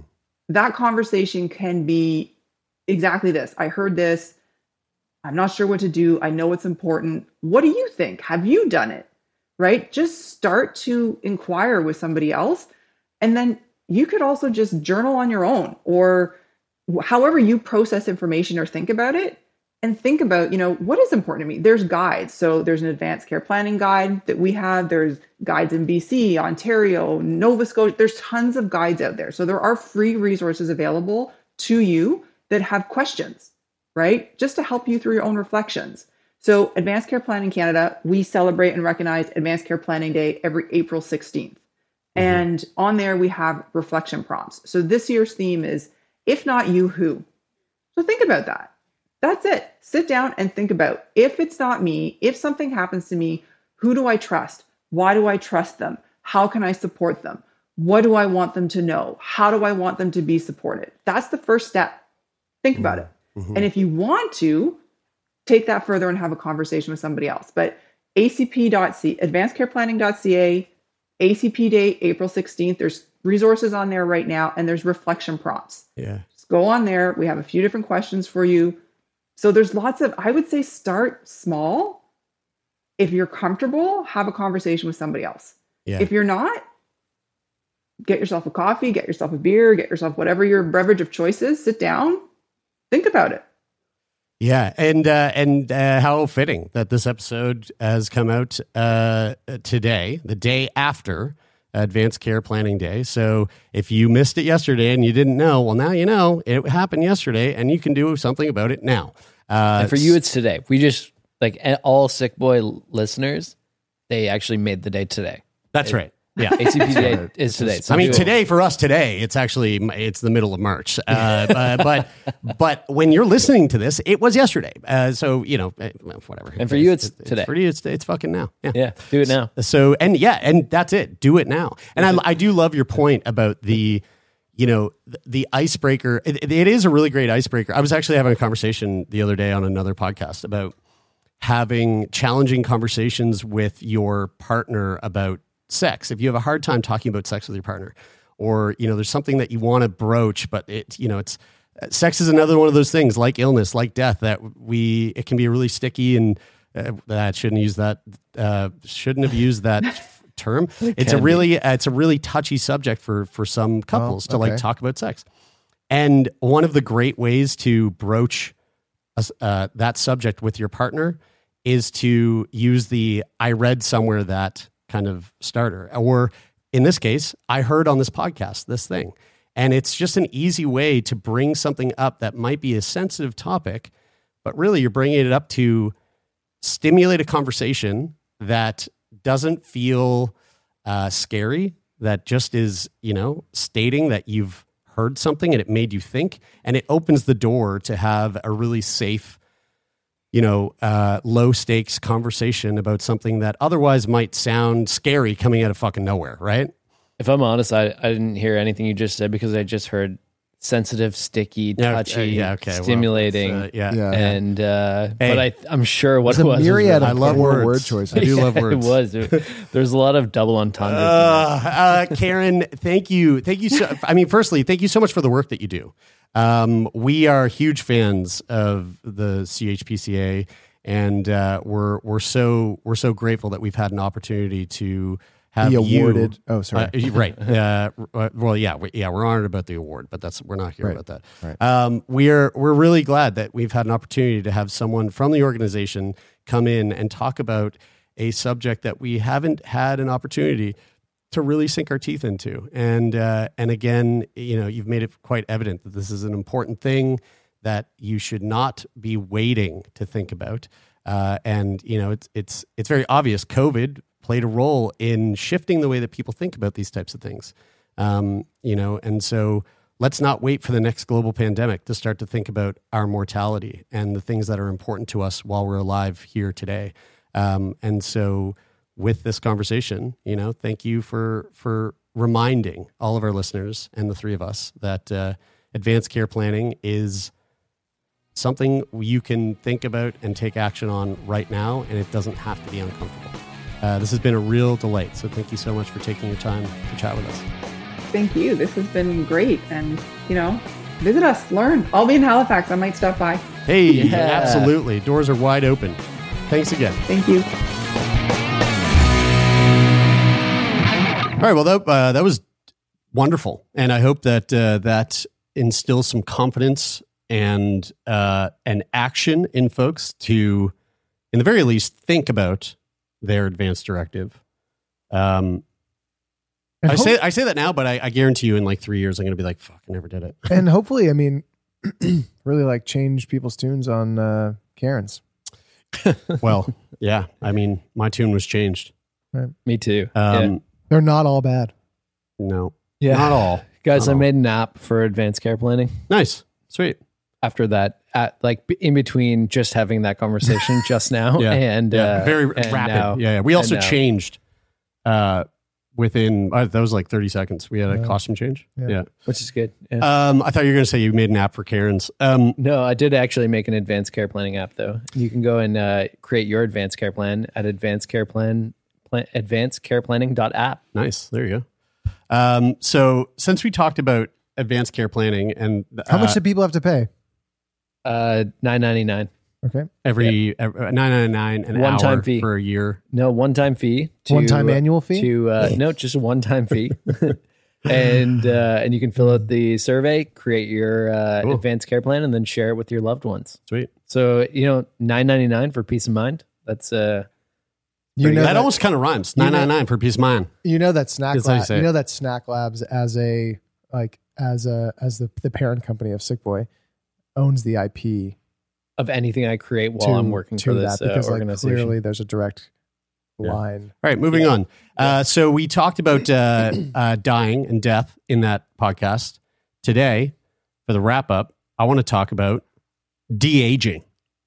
That conversation can be exactly this. I heard this. I'm not sure what to do. I know it's important. What do you think? Have you done it? Right? Just start to inquire with somebody else. And then you could also just journal on your own, or however you process information or think about it, and think about, what is important to me? There's guides. So there's an advanced care planning guide that we have. There's guides in BC, Ontario, Nova Scotia. There's tons of guides out there. So there are free resources available to you that have questions, right? Just to help you through your own reflections. So Advanced Care Planning Canada, we celebrate and recognize Advanced Care Planning Day every April 16th. And on there, we have reflection prompts. So this year's theme is, if not you, who? So think about that. That's it. Sit down and think about, if it's not me, if something happens to me, who do I trust? Why do I trust them? How can I support them? What do I want them to know? How do I want them to be supported? That's the first step. Think about it. And if you want to, take that further and have a conversation with somebody else. But advancedcareplanning.ca, ACP Day, April 16th. There's resources on there right now, and there's reflection prompts. Yeah. Just go on there. We have a few different questions for you. So there's lots of, I would say, start small. If you're comfortable, have a conversation with somebody else. Yeah. If you're not, get yourself a coffee, get yourself a beer, get yourself whatever your beverage of choice is, sit down, think about it. Yeah, and how fitting that this episode has come out today, the day after Advanced Care Planning Day. So if you missed it yesterday and you didn't know, well, now you know. It happened yesterday, and you can do something about it now. And for you, it's today. We just, like, all Sick Boy listeners, they actually made the day today. That's right. Yeah, ACP Day is today. So I mean, today for us today, it's the middle of March. But when you're listening to this, it was yesterday. So whatever. And for you, it's today. For you, it's fucking now. Yeah, do it now. So and that's it. Do it now. And I do love your point about the icebreaker. It is a really great icebreaker. I was actually having a conversation the other day on another podcast about having challenging conversations with your partner about sex. If you have a hard time talking about sex with your partner, or there's something that you want to broach, but it's sex is another one of those things, like illness, like death, that it can be really sticky, and that shouldn't have used that term. It's a really touchy subject for some couples to talk about sex. And one of the great ways to broach that subject with your partner is to use the "I read somewhere that" kind of starter, or in this case, I heard on this podcast this thing. And it's just an easy way to bring something up that might be a sensitive topic, but really you're bringing it up to stimulate a conversation that doesn't feel scary, that just is, stating that you've heard something and it made you think, and it opens the door to have a really safe, low stakes conversation about something that otherwise might sound scary coming out of fucking nowhere, right? If I'm honest, I didn't hear anything you just said, because I just heard sensitive, sticky, touchy, stimulating. Well, but I'm sure what it was. A myriad I love word words. choices. I do love words. It was. There's a lot of double entendres. Karen, thank you. Firstly, thank you so much for the work that you do. We are huge fans of the CHPCA, and we're so grateful that we've had an opportunity to have be awarded. Right. We're honored about the award, but we're not here about that. Right. We're really glad that we've had an opportunity to have someone from the organization come in and talk about a subject that we haven't had an opportunity to really sink our teeth into. And again, you've made it quite evident that this is an important thing that you should not be waiting to think about. It's very obvious. COVID played a role in shifting the way that people think about these types of things. And so let's not wait for the next global pandemic to start to think about our mortality and the things that are important to us while we're alive here today. And so with this conversation, thank you for reminding all of our listeners and the three of us that advanced care planning is something you can think about and take action on right now, and it doesn't have to be uncomfortable. This has been a real delight. So thank you so much for taking your time to chat with us. Thank you. This has been great. And, visit us, learn. I'll be in Halifax. I might stop by. Hey, absolutely. Doors are wide open. Thanks again. Thank you. All right. Well, that was wonderful. And I hope that that instills some confidence and action in folks to, in the very least, think about their advanced directive. I say that now, but I guarantee you in like 3 years, I'm going to be like, fuck, I never did it. And hopefully, really change people's tunes on Karen's. Well, yeah. My tune was changed. Right. Me too. They're not all bad. No. Yeah. Not all. Guys, I made an app for advanced care planning. Nice. Sweet. After that, in between just having that conversation just now, very rapid. We also changed within that was like 30 seconds. We had a costume change. Yeah, which is good. Yeah. I thought you were going to say you made an app for Karen's. No, I did actually make an advanced care planning app though. You can go and create your advanced care plan at advancedcareplan.com. advancedcareplanning.app. Nice. There you go. So since we talked about advanced care planning and how much do people have to pay? $9.99. Okay. Every $9.99 an one-time hour fee for a year. No, one-time fee. One-time annual fee? No, just a one-time fee. And you can fill out the survey, create your advanced care plan, and then share it with your loved ones. Sweet. So $9.99 for peace of mind. That's that almost kind of rhymes. $9.99 for peace of mind. You know that Snack That's how you Lab, say you it. know that Snack Labs as the parent company of Sick Boy owns the IP of anything I create while I'm working for this because organization. Clearly there's a direct line. All right, moving on. So we talked about dying and death in that podcast. Today, for the wrap up, I want to talk about de-aging.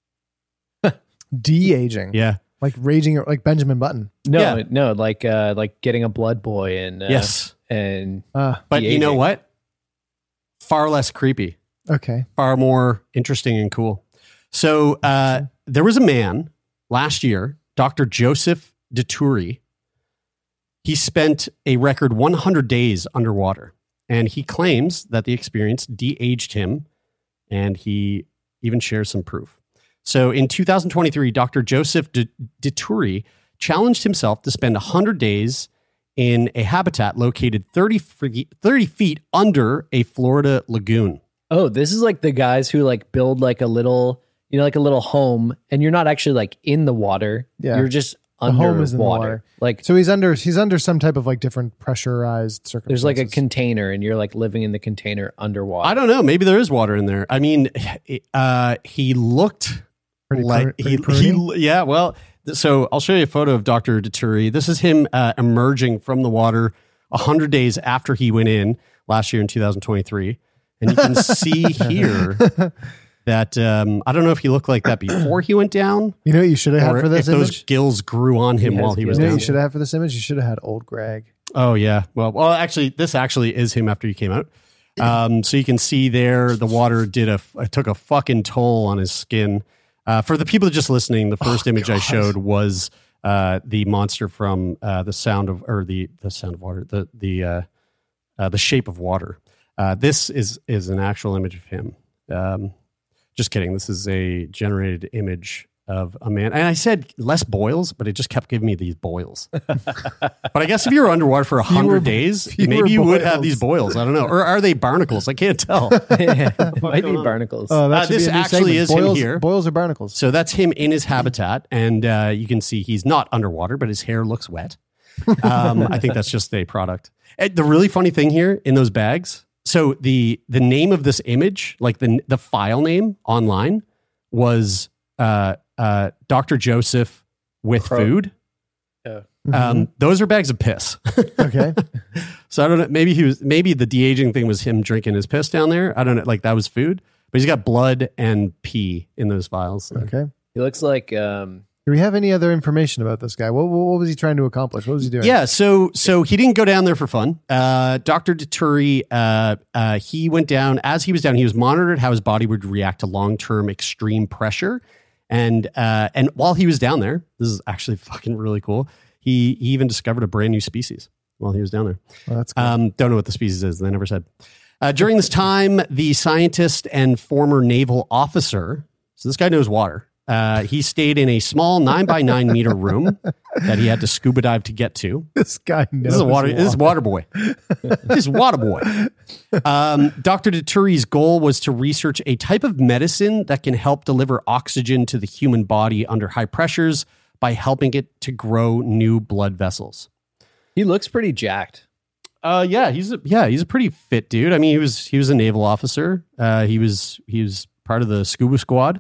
De-aging? Yeah. Like raging, like Benjamin Button. No, like getting a blood boy and yes. And but de-aging. you know what? Far less creepy. Okay. Far more interesting and cool. So there was a man last year, Dr. Joseph Dituri. He spent a record 100 days underwater, and he claims that the experience de-aged him, and he even shares some proof. So in 2023, Dr. Joseph Dituri challenged himself to spend 100 days in a habitat located 30 feet under a Florida lagoon. Oh, this is like the guys who like build like a little, like a little home, and you're not actually like in the water. Yeah. You're just The under home is in the water. water. Like, so he's under some type of like different pressurized circumstances. there's like a container, and you're like living in the container underwater. I don't know. Maybe there is water in there. I mean, he looked yeah. Well, so I'll show you a photo of Dr. Dituri. This is him emerging from the water 100 days after he went in last year in 2023, and you can see here that I don't know if he looked like that before he went down. You know what you should have had for this if image? those gills grew on him while he was You know down. what you should have had for this image? You should have had old Greg. Oh yeah. Well, actually, this actually is him after he came out. So you can see there, the water took a fucking toll on his skin. For the people just listening, the first image I showed was the monster from the Sound of Water, the Shape of Water. This is an actual image of him. Just kidding. This is a generated image of a man. And I said less boils, but it just kept giving me these boils. But I guess if you were underwater for 100 days, maybe you would have these boils. I don't know. Or are they barnacles? I can't tell. Might be barnacles. This actually is boils, him here. Boils or barnacles? So that's him in his habitat. And you can see he's not underwater, but his hair looks wet. I think that's just a product. And the really funny thing here in those bags, so the name of this image, like the file name online was Dr. Joseph with food. Those are bags of piss. Okay. So I don't know. Maybe the de-aging thing was him drinking his piss down there. I don't know. Like that was food, but he's got blood and pee in those files. Okay. He looks like. Do we have any other information about this guy? What was he trying to accomplish? What was he doing? Yeah, so he didn't go down there for fun. Dr. Dituri, he went down. As he was down, he was monitored how his body would react to long-term extreme pressure. And while he was down there, this is actually fucking really cool. He even discovered a brand new species while he was down there. Well, that's cool. Don't know what the species is. They never said. During this time, the scientist and former naval officer, so this guy knows water. He stayed in a small 9x9 meter room that he had to scuba dive to get to. This guy knows This is water boy. This is water boy. Dr. Dituri's goal was to research a type of medicine that can help deliver oxygen to the human body under high pressures by helping it to grow new blood vessels. He looks pretty jacked. He's a pretty fit dude. I mean, he was a naval officer. He was part of the scuba squad.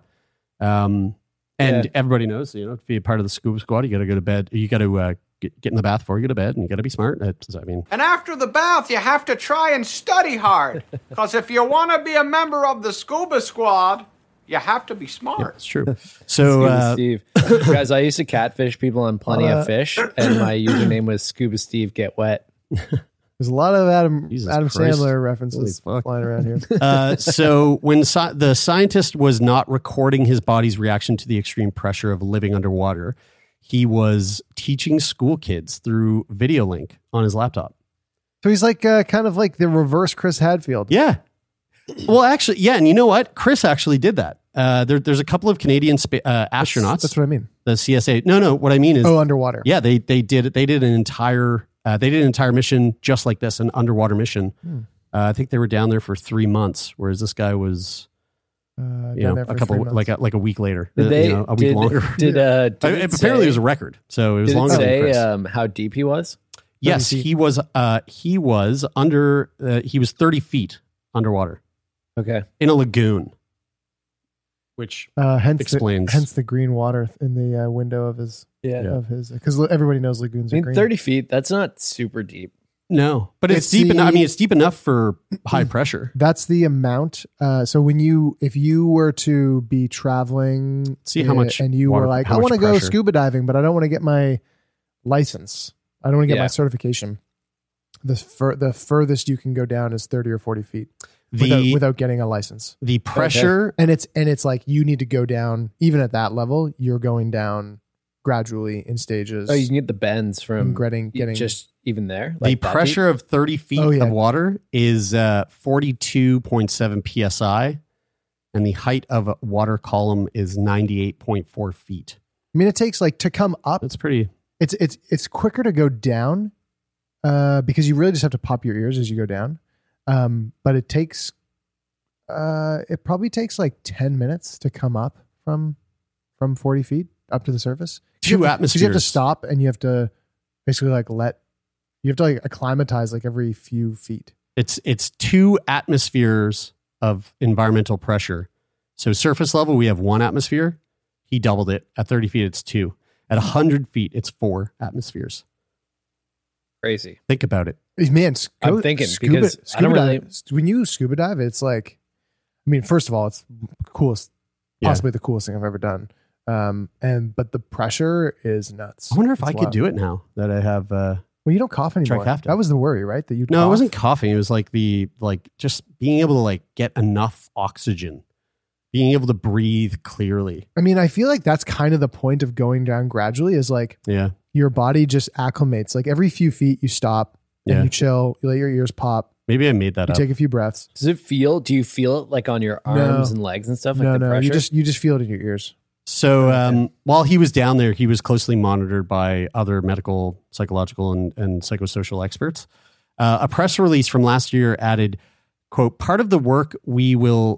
Everybody knows, to be a part of the scuba squad, you got to go to bed. You got to get in the bath before you go to bed, and you got to be smart. And after the bath, you have to try and study hard, because if you want to be a member of the scuba squad, you have to be smart. Yeah, it's true. So, Scuba Steve, guys, I used to catfish people on Plenty of Fish, and my username was Scuba Steve Get Wet. There's a lot of Adam Christ. Sandler references flying around here. So when the scientist was not recording his body's reaction to the extreme pressure of living underwater, he was teaching school kids through video link on his laptop. So he's like kind of like the reverse Chris Hadfield. Yeah. Well, actually, yeah. And you know what? Chris actually did that. There's a couple of Canadian astronauts. That's what I mean. The CSA. No. What I mean is, underwater. Yeah, they did an entire mission just like this, an underwater mission. I think they were down there for 3 months, whereas this guy was, a week later. A week longer. Apparently it was a record, so it was longer than Chris. Did it say how deep he was? Yes, he was 30 feet underwater. Okay. In a lagoon. Which explains. Hence the green water in the window of his, because everybody knows lagoons are green. 30 feet, that's not super deep. No, but it's deep enough. I mean, it's deep enough for high pressure. That's the amount. So if you were to be traveling, see how much, and you were like, I want to go scuba diving, but I don't want to get my license. I don't want to get my certification. The furthest you can go down is 30 or 40 feet without getting a license. The pressure, and it's like you need to go down. Even at that level, you're going down gradually in stages. Oh, you can get the bends from getting just even there. The pressure of 30 feet of water is 42.7 psi, and the height of a water column is 98.4 feet. I mean, it takes to come up. It's pretty. It's quicker to go down because you really just have to pop your ears as you go down. But it takes it probably takes 10 minutes to come up from 40 feet up to the surface. 2 atmospheres. You have to stop and you have to basically acclimatize every few feet. It's 2 atmospheres of environmental pressure. So surface level, we have 1 atmosphere. He doubled it. At 30 feet, it's 2. At 100 feet, it's 4 atmospheres. Crazy. Think about it. Man, I'm thinking because I don't really... when you scuba dive, it's first of all, it's possibly the coolest thing I've ever done. But the pressure is nuts. I wonder if I could do it now that I have. Well, you don't cough anymore. That was the worry, right? That you. No, it wasn't coughing. It was just being able to get enough oxygen, being able to breathe clearly. I mean, I feel like that's kind of the point of going down gradually. Is your body just acclimates. Every few feet, you stop and you chill. You let your ears pop. Maybe I made that up. Take a few breaths. Do you feel it on your arms and legs and stuff? No, the pressure? You just feel it in your ears. So while he was down there, he was closely monitored by other medical, psychological, and psychosocial experts. A press release from last year added, quote, part of the work will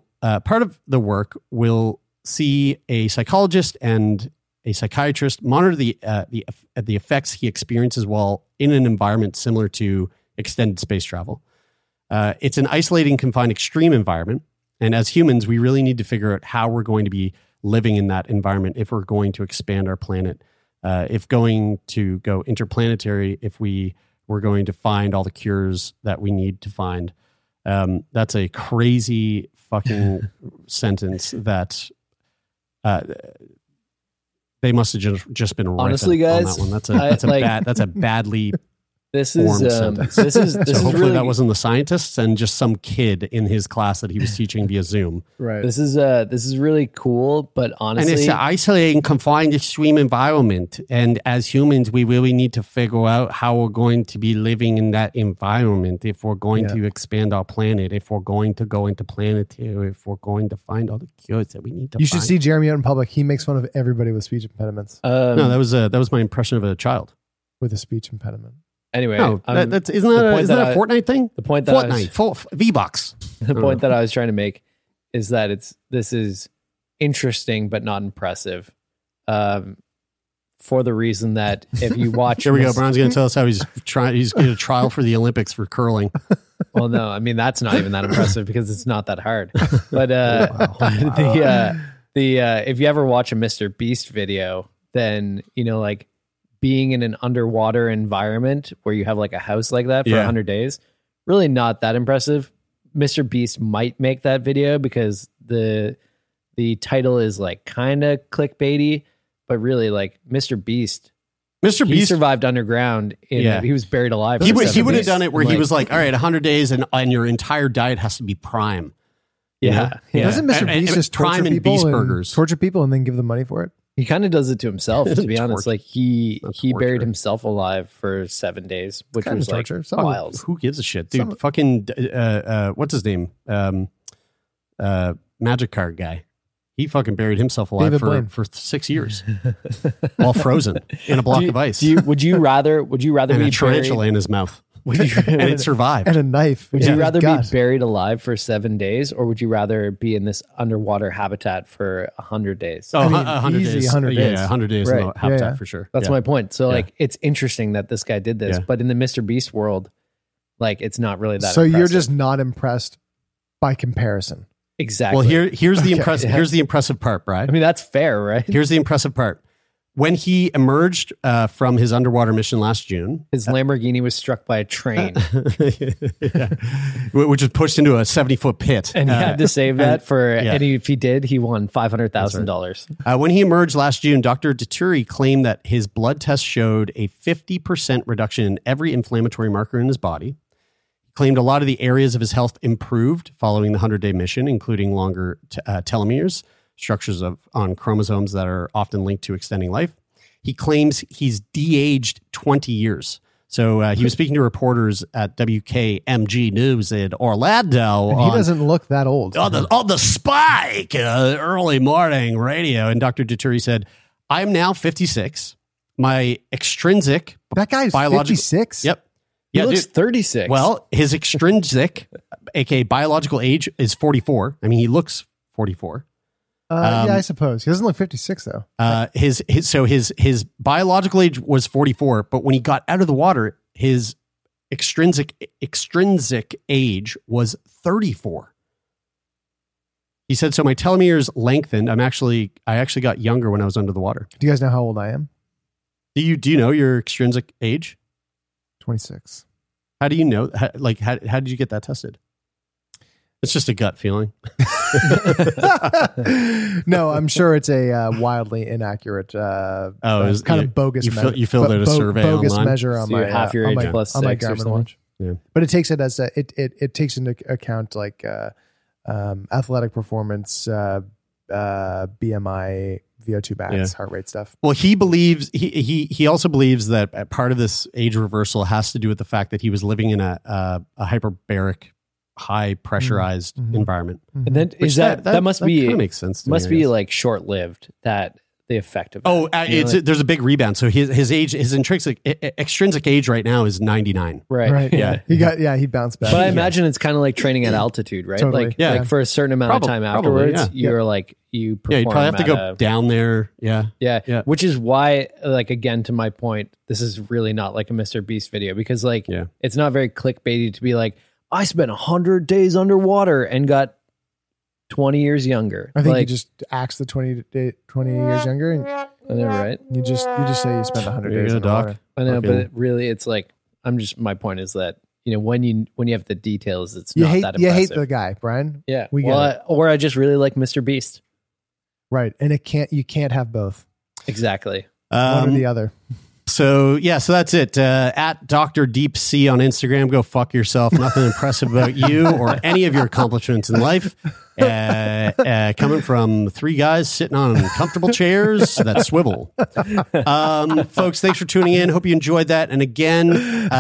see a psychologist and a psychiatrist monitor the effects he experiences while in an environment similar to extended space travel. It's an isolating, confined, extreme environment. And as humans, we really need to figure out how we're going to be living in that environment if we're going to expand our planet, if going to go interplanetary, if we're going to find all the cures that we need to find. That's a crazy fucking sentence that they must have just been honestly, guys, on that one. That's a badly This is hopefully really, that wasn't the scientists and just some kid in his class that he was teaching via Zoom. Right. This is really cool, but honestly, and it's an isolating, confined, extreme environment. And as humans, we really need to figure out how we're going to be living in that environment if we're going to expand our planet, if we're going to go into planetary, if we're going to find all the cures that we need to. You should see Jeremy out in public. He makes fun of everybody with speech impediments. No, that was my impression of a child with a speech impediment. Anyway, isn't that a Fortnite thing? The point that Fortnite, V-Bucks. The point that I was trying to make is that this is interesting but not impressive. For the reason that if you watch, here we go. Brown's going to tell us how he's going to trial for the Olympics for curling. Well, no, I mean that's not even that impressive because it's not that hard. But if you ever watch a Mr. Beast video, then being in an underwater environment where you have a house like that for 100 days, really not that impressive. Mr. Beast might make that video because the title is kind of clickbaity, but really Mr. Beast survived underground. He was buried alive. He would have done it where he was all right, 100 days and your entire diet has to be prime. Yeah. Doesn't Mr. Beast just prime torture and people beast burgers, torture people and then give them money for it? He kind of does it to himself, to be honest. Torture. Like he torture. buried himself alive for 7 days, which Kind was of like torture. Some- wild. Who gives a shit, dude? Fucking what's his name? Magic card guy. He fucking buried himself alive David Blaine. for 6 years, while frozen in a block of ice. Would you rather and be a tarantula in his mouth, and it survived. And a knife. Would in you his rather gut. be buried alive for 7 days, or would you rather be in this underwater habitat for 100 days? Oh, I mean, 100 easy days. 100 days. Yeah, 100 days Right. in the habitat Yeah, yeah. for sure. That's Yeah. my point. So Yeah. like, it's interesting that this guy did this, Yeah. but in the Mr. Beast world, like, it's not really that. So you're impressive. just not impressed by comparison. exactly. Well, here's the Okay. impressive. Here's the impressive part, Brian. I mean, that's fair, right? Here's the impressive part. When he emerged from his underwater mission last June, His Lamborghini was struck by a train, yeah, which was pushed into a 70-foot pit, and he had to save that for. yeah. And if he did, he won $500,000. When he emerged last June, Dr. Dituri claimed that his blood test showed a 50% reduction in every inflammatory marker in his body. He claimed a lot of the areas of his health improved following the 100-day mission, including longer telomeres, structures on chromosomes that are often linked to extending life. He claims he's de-aged 20 years. So he was speaking to reporters at WKMG News in Orlando. And he doesn't look that old. On the Spike, early morning radio. And Dr. Dituri said, I am now 56. My extrinsic... That guy's 56? Yep. He looks 36. Well, his extrinsic, aka biological age, is 44. I mean, he looks 44. Yeah, I suppose. He doesn't look 56, though. His biological age was 44, but when he got out of the water, his extrinsic age was 34. He said, so my telomeres lengthened. I actually got younger when I was under the water. Do you guys know how old I am? Do you know your extrinsic age? 26. How do you know? How did you get that tested? It's just a gut feeling. No, I'm sure it's a wildly inaccurate, kind of bogus. You filled out a survey bogus online? measure on So you're my half your age on plus on my 6 or Garmin something? watch. Yeah. But it takes it as it takes into account like athletic performance, BMI, VO2 max, heart rate stuff. Well, he believes he also believes that part of this age reversal has to do with the fact that he was living in a hyperbaric, high pressurized environment. And then Which that must be kinda makes sense to me, must I be guess. like short lived, that the effect of that. Oh, there's a big rebound. So his age, his extrinsic age right now is 99. right. Yeah. He bounced back. But I imagine it's kind of like training at altitude, right? Totally. Like for a certain amount of time Probably, afterwards, you're like, you perform. Yeah, you probably have to go at down there. Yeah. Yeah. Which is why, like, again, to my point, this is really not like a Mr. Beast video, because like, it's not very clickbaity to be like, I spent 100 days underwater and got 20 years younger. I think like, you just axe the 20 years younger, and I know, right? you just say you spent 100 There you days go, in the Doc. water. I know, Okay. but it really, it's like, my point is that, when you have the details, it's You not hate that you impressive. hate the guy, Brian. Yeah. We get it. Or I just really like Mr. Beast. Right, and you can't have both. Exactly. One or the other. So that's it. At Dr. Deep Sea on Instagram, go fuck yourself. Nothing impressive about you or any of your accomplishments in life. Coming from three guys sitting on comfortable chairs that swivel. Folks, thanks for tuning in. Hope you enjoyed that. And again,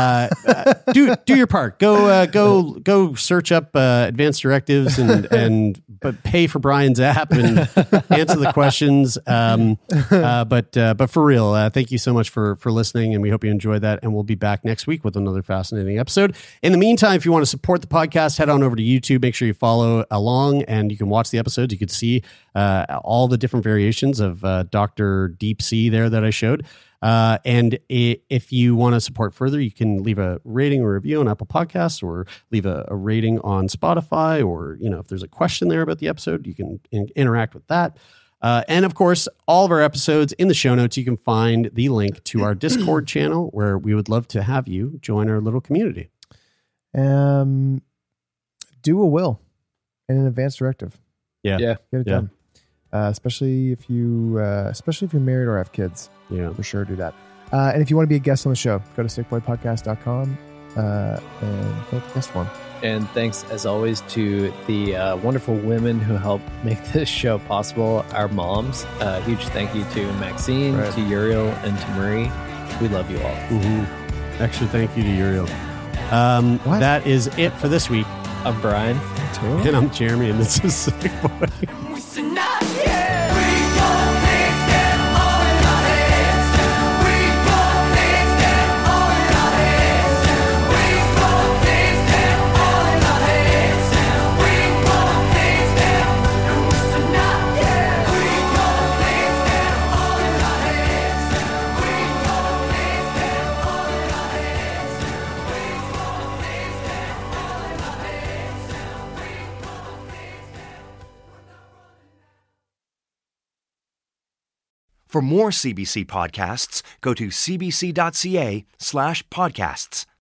do your part. Go search up advanced directives but pay for Brian's app and answer the questions. But for real, thank you so much for listening, and we hope you enjoyed that. And we'll be back next week with another fascinating episode. In the meantime, if you want to support the podcast, head on over to YouTube. Make sure you follow along, and you can watch the episodes. You could see all the different variations of Dr. Deep Sea there that I showed. And if you want to support further, you can leave a rating or review on Apple Podcasts, or leave a rating on Spotify, or if there's a question there about the episode, you can interact with that. And of course, all of our episodes in the show notes, you can find the link to our Discord channel, where we would love to have you join our little community. Do a will and an advanced directive. Yeah. Get it done. Especially if you're married or have kids. Yeah, for sure, do that. And if you want to be a guest on the show, go to sickboypodcast.com and fill out the guest form. And thanks, as always, to the wonderful women who help make this show possible, our moms. Huge thank you to Maxine, to Uriel, and to Marie. We love you all. Mm-hmm. Extra thank you to Uriel. That is it for this week. I'm Brian. And I'm Jeremy, and this is Sick Boy. For more CBC podcasts, go to cbc.ca/podcasts.